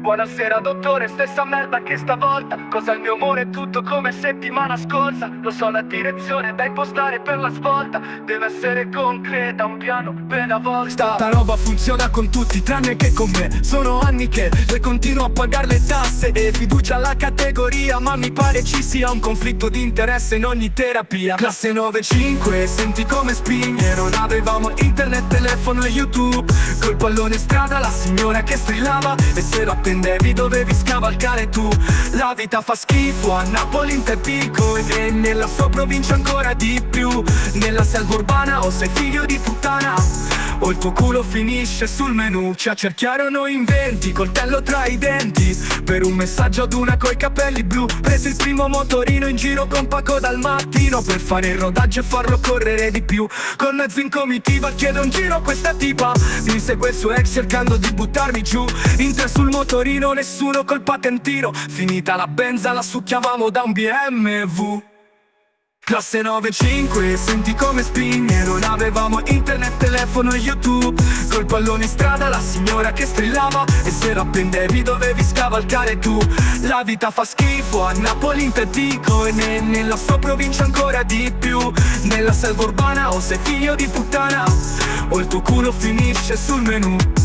Buonasera dottore, stessa merda che stavolta. Cosa il mio umore è tutto come settimana scorsa. Lo so la direzione da impostare per la svolta. Deve essere concreta, un piano per la volta. Sta roba funziona con tutti tranne che con me. Sono anni che continuo a pagare le tasse e fiducia alla categoria, ma mi pare ci sia un conflitto di interesse in ogni terapia. Classe 9-5, senti come spinge. Non avevamo internet, telefono e YouTube. Col pallone in strada, la signora che strillava, e se lo attendevi dovevi scavalcare tu. La vita fa schifo, a Napoli Interpico, e nella sua provincia ancora di più. Nella selva urbana o sei figlio di puttana, o il tuo culo finisce sul menù. Ci accerchiarono in 20, coltello tra i denti, per un messaggio ad una coi capelli blu. Presi il primo motorino in giro con Paco dal mattino, per fare il rodaggio e farlo correre di più. Con mezzo in comitiva chiedo un giro a questa tipa, mi segue il suo ex cercando di buttarmi giù. In tre sul motorino, nessuno col patentino. Finita la benza la succhiavamo da un BMW. Classe 9-5, senti come spinge. Non avevamo internet, telefono e YouTube. Col pallone in strada, la signora che strillava, e se lo appendevi dovevi scavalcare tu. La vita fa schifo, a Napoli Interpico, e nella sua provincia ancora di più. Nella selva urbana o sei figlio di puttana, o il tuo culo finisce sul menù.